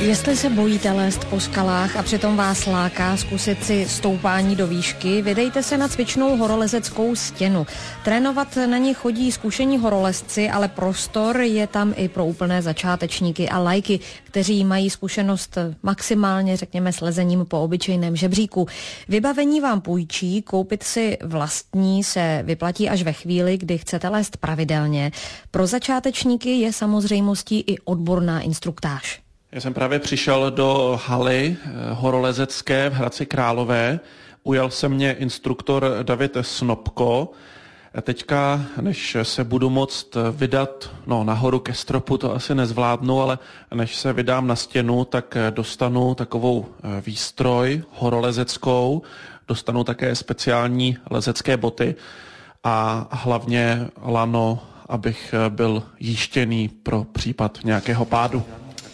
Jestli se bojíte lézt po skalách a přitom vás láká zkusit si stoupání do výšky, vydejte se na cvičnou horolezeckou stěnu. Trénovat na ní chodí zkušení horolezci, ale prostor je tam i pro úplné začátečníky a laiky, kteří mají zkušenost maximálně, řekněme, s lezením po obyčejném žebříku. Vybavení vám půjčí, koupit si vlastní se vyplatí až ve chvíli, kdy chcete lézt pravidelně. Pro začátečníky je samozřejmostí i odborná instruktáž. Já jsem právě přišel do haly horolezecké v Hradci Králové. Ujal se mě instruktor David Snopko. Teďka, než se budu moct vydat nahoru ke stropu, to asi nezvládnu, ale než se vydám na stěnu, tak dostanu takovou výstroj horolezeckou, dostanu také speciální lezecké boty a hlavně lano, abych byl jištěný pro případ nějakého pádu.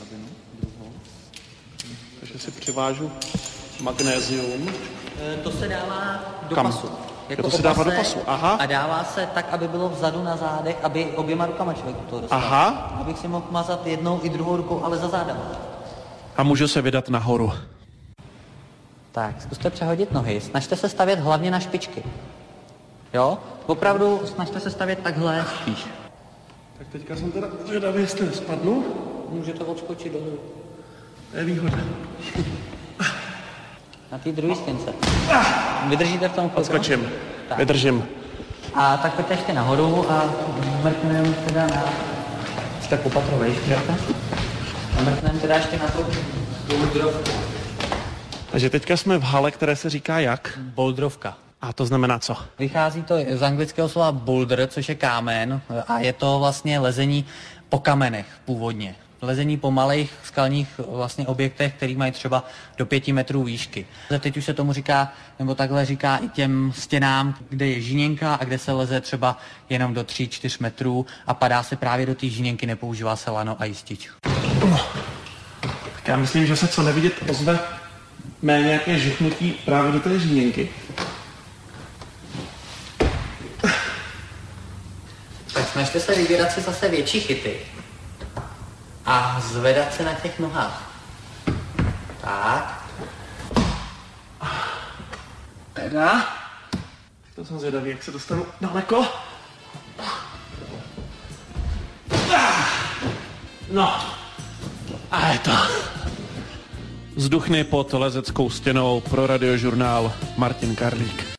Takže si přivážu magnézium. To se dává do Kam? pasu. Jako to se dává do pasu, aha. A dává se tak, aby bylo vzadu na zádech, aby oběma rukama člověk to dostal. Aha. Abych si mohl mazat jednou i druhou rukou, ale za zádama. A můžu se vydat nahoru. Tak, zkuste přehodit nohy. Snažte se stavět hlavně na špičky. Jo? Opravdu snažte se stavět takhle spíš. Tak teďka jsem teda zvědavý, jestli spadnu. Můžete odskočit dolů. To je výhoda. Na té druhé stěnce. Vydržíte v tom chvilku? Odskočím. Tak. Vydržím. A tak pojďte ještě nahoru a mrkneme teda na... Jste popatrovej, a mrkneme teda ještě na tu bouldrovku. Takže teďka jsme v hale, které se říká jak? Bouldrovka. A to znamená co? Vychází to z anglického slova boulder, což je kámen, a je to vlastně lezení po kamenech původně. Lezení po malých skalních vlastně objektech, který mají třeba do 5 metrů výšky. Teď už se tomu říká, nebo takhle říká i těm stěnám, kde je žíněnka a kde se leze třeba jenom do 3-4 metrů a padá se právě do té žíněnky, nepoužívá se lano a jistič. Tak já myslím, že se co nevidět ozve mé nějaké žichnutí právě do té žíněnky. Tak snažte se vybírat si zase větší chyty a zvedat se na těch nohách. Tak. Teda. To jsem zvědavý, jak se dostanu daleko. No. A je to. Vzduchny pod lezeckou stěnou pro Radiožurnál Martin Karlík.